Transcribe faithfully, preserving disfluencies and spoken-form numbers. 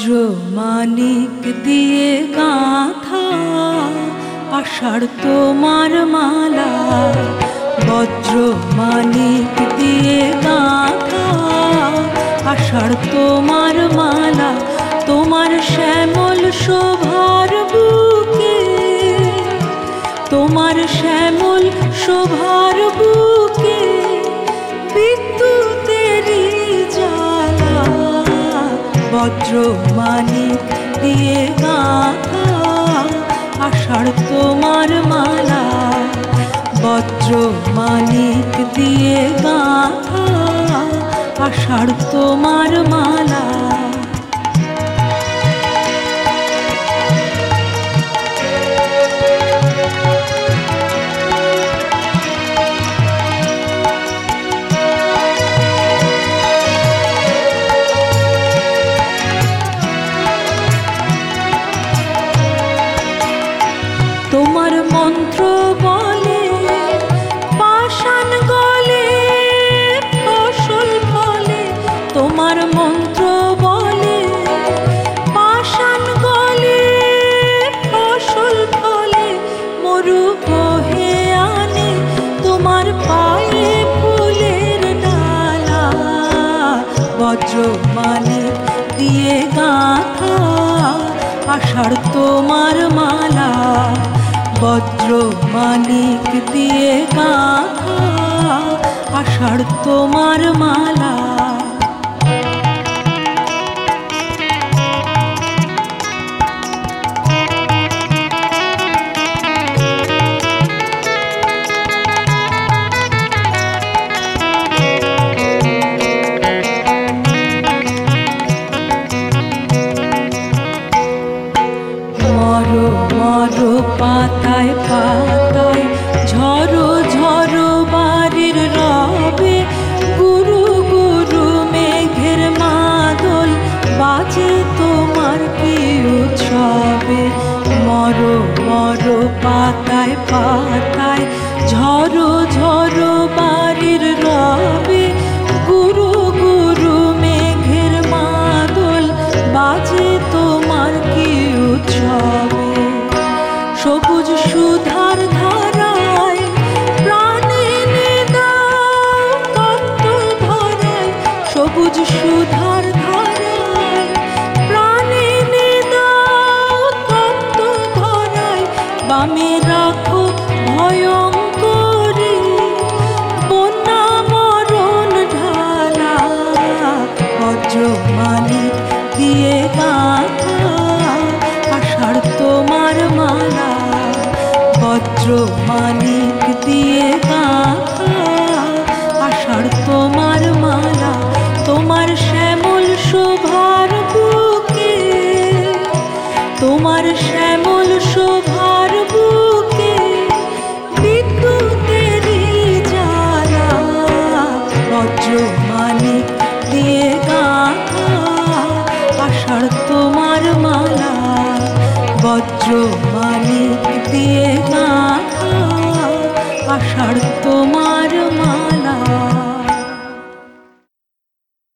বজ্র মানিক দিয়ে গাঁথা আষাঢ় তোমার মালা, বজ্র মানিক দিয়ে গাঁথা আষাঢ় তোমার মালা, তোমার শ্যামল শোভার বুকে, তোমার শ্যামল শোভার বুকে বিদ্যুতেরই জ্বালা, বজ্র মানিক দিয়ে গাঁথা আষাঢ় তোমার মালা, বজ্র মানিক দিয়ে গাঁথা আষাঢ় তোমার মালা। তোমার মন্ত্র বলে পাষাণ গলে ফসল ফলে, তোমার মন্ত্র বলে পাষাণ গলে ফসল ফলে, মরু বহে আনে তোমার পায়ে ফুলের ডালা, বজ্র মানিক দিয়ে গাঁথা আষাঢ় তোমার মালা, বজ্র মানিক দিয়ে গাঁথা আষাঢ় তোমার মালা। মরো মরো পাতায় পাতায় ঝরো ঝরো বাড়ির রবে, গুরু গুরু মেঘের মাদল বাজে তোমার কি উৎসবে, মরো মরো পাতায় পাতায় ঝরো ঝরো বাড়ির রবে, গুরু গুরু মেঘের মাদল বাজে তোমার কি উৎসবে, সবুজ সুধার ধারায় প্রাণে নিদাও তপ্ত ধরায়, সবুজ সুধার ধারায় প্রাণে নিদাও তপ্ত ধরায়, বামে রাখো ভয়ঙ্করী বন্যা মরণ ঢালা, বজ্র মানিক দিয়ে গাঁথা আষাঢ় তোমার মালা, বজ্র মানিক দিয়ে গাঁথা আষাঢ় তোমার মালা, তোমার শ্যামল শোভার বুকে, তোমার শ্যামল শোভার বুকে বিদ্যুতেরই জ্বালা, বজ্র মানিক দিয়ে গাঁথা আষাঢ় তোমার মালা, বজ্র মানিক দিয়ে গাঁথা আষাঢ় তোমার মালা।